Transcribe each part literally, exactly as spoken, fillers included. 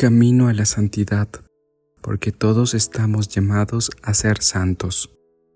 camino a la santidad, porque todos estamos llamados a ser santos.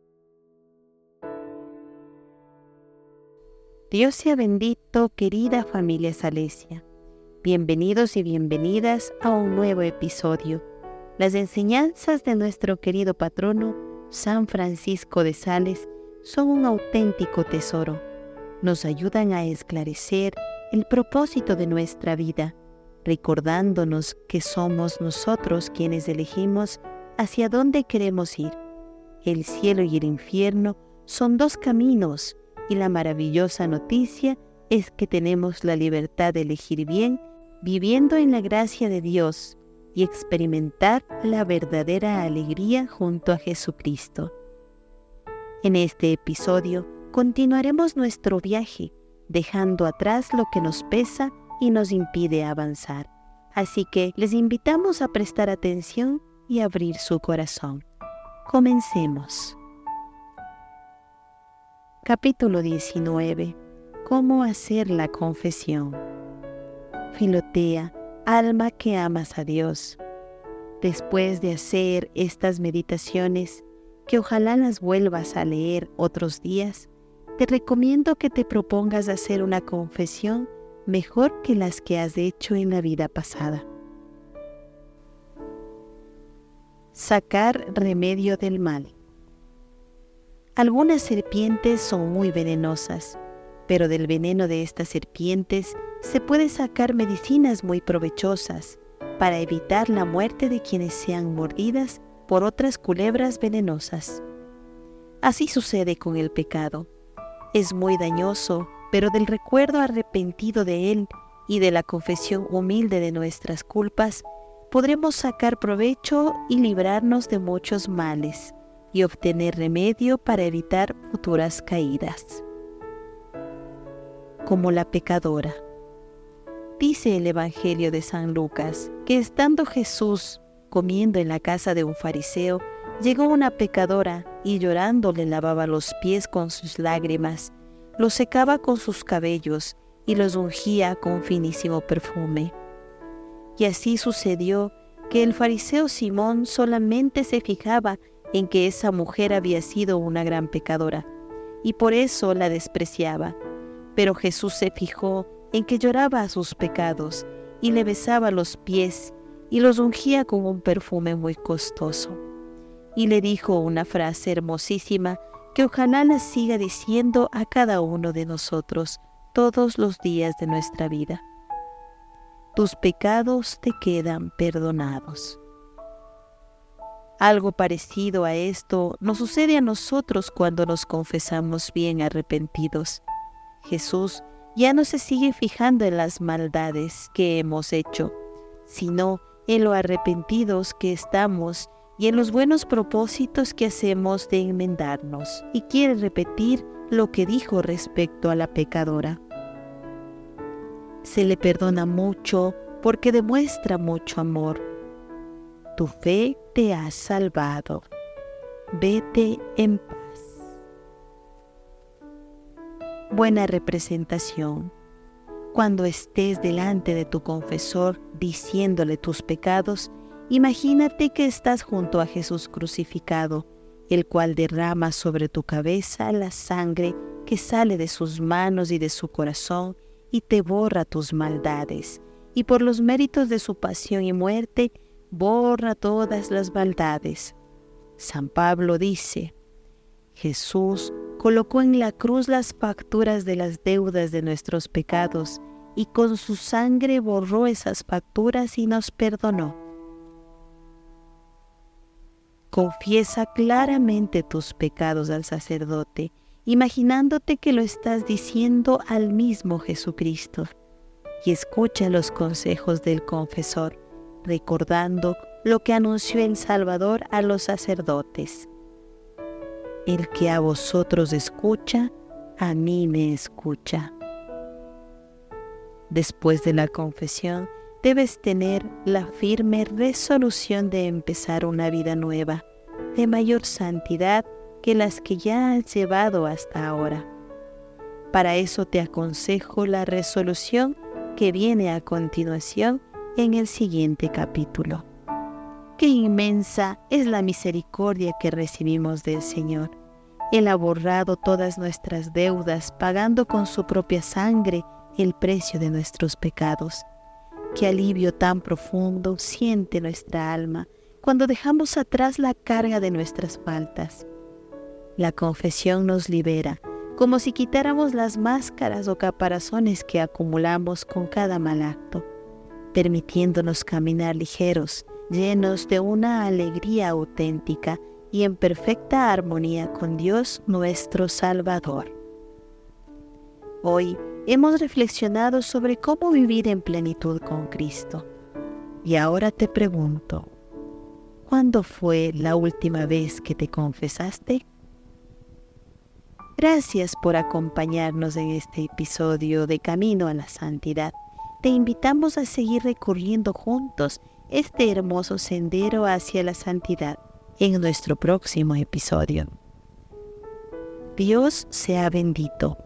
Dios sea bendito, querida familia Salesia. Bienvenidos y bienvenidas a un nuevo episodio. Las enseñanzas de nuestro querido patrono, San Francisco de Sales, son un auténtico tesoro. Nos ayudan a esclarecer el propósito de nuestra vida, recordándonos que somos nosotros quienes elegimos hacia dónde queremos ir. El cielo y el infierno son dos caminos, y la maravillosa noticia es que tenemos la libertad de elegir bien, viviendo en la gracia de Dios y experimentar la verdadera alegría junto a Jesucristo. En este episodio continuaremos nuestro viaje, dejando atrás lo que nos pesa y nos impide avanzar. Así que les invitamos a prestar atención y abrir su corazón. Comencemos. Capítulo diecinueve. ¿Cómo hacer la confesión? Filotea, alma que amas a Dios. Después de hacer estas meditaciones, que ojalá las vuelvas a leer otros días, te recomiendo que te propongas hacer una confesión mejor que las que has hecho en la vida pasada. Sacar remedio del mal. Algunas serpientes son muy venenosas, pero del veneno de estas serpientes se puede sacar medicinas muy provechosas para evitar la muerte de quienes sean mordidas por otras culebras venenosas. Así sucede con el pecado. Es muy dañoso, pero del recuerdo arrepentido de él y de la confesión humilde de nuestras culpas, podremos sacar provecho y librarnos de muchos males y obtener remedio para evitar futuras caídas. Como la pecadora. Dice el Evangelio de San Lucas que estando Jesús comiendo en la casa de un fariseo, llegó una pecadora y llorando le lavaba los pies con sus lágrimas, los secaba con sus cabellos y los ungía con finísimo perfume. Y así sucedió que el fariseo Simón solamente se fijaba en que esa mujer había sido una gran pecadora, y por eso la despreciaba. Pero Jesús se fijó en que lloraba a sus pecados, y le besaba los pies, y los ungía con un perfume muy costoso. Y le dijo una frase hermosísima que ojalá la siga diciendo a cada uno de nosotros todos los días de nuestra vida. Tus pecados te quedan perdonados. Algo parecido a esto nos sucede a nosotros cuando nos confesamos bien arrepentidos. Jesús ya no se sigue fijando en las maldades que hemos hecho, sino en lo arrepentidos que estamos y en los buenos propósitos que hacemos de enmendarnos, y quiere repetir lo que dijo respecto a la pecadora. Se le perdona mucho porque demuestra mucho amor. Tu fe te ha salvado. Vete en paz. Buena representación. Cuando estés delante de tu confesor diciéndole tus pecados, imagínate que estás junto a Jesús crucificado, el cual derrama sobre tu cabeza la sangre que sale de sus manos y de su corazón y te borra tus maldades, y por los méritos de su pasión y muerte, borra todas las maldades. San Pablo dice: Jesús colocó en la cruz las facturas de las deudas de nuestros pecados, y con su sangre borró esas facturas y nos perdonó. Confiesa claramente tus pecados al sacerdote, imaginándote que lo estás diciendo al mismo Jesucristo, y escucha los consejos del confesor, recordando lo que anunció el Salvador a los sacerdotes. El que a vosotros escucha, a mí me escucha. Después de la confesión, debes tener la firme resolución de empezar una vida nueva, de mayor santidad que las que ya has llevado hasta ahora. Para eso te aconsejo la resolución que viene a continuación en el siguiente capítulo. Qué inmensa es la misericordia que recibimos del Señor. Él ha borrado todas nuestras deudas, pagando con su propia sangre el precio de nuestros pecados. Qué alivio tan profundo siente nuestra alma cuando dejamos atrás la carga de nuestras faltas. La confesión nos libera, como si quitáramos las máscaras o caparazones que acumulamos con cada mal acto, permitiéndonos caminar ligeros, llenos de una alegría auténtica y en perfecta armonía con Dios nuestro Salvador. Hoy hemos reflexionado sobre cómo vivir en plenitud con Cristo. Y ahora te pregunto, ¿cuándo fue la última vez que te confesaste? Gracias por acompañarnos en este episodio de Camino a la Santidad. Te invitamos a seguir recorriendo juntos este hermoso sendero hacia la santidad en nuestro próximo episodio. Dios sea bendito.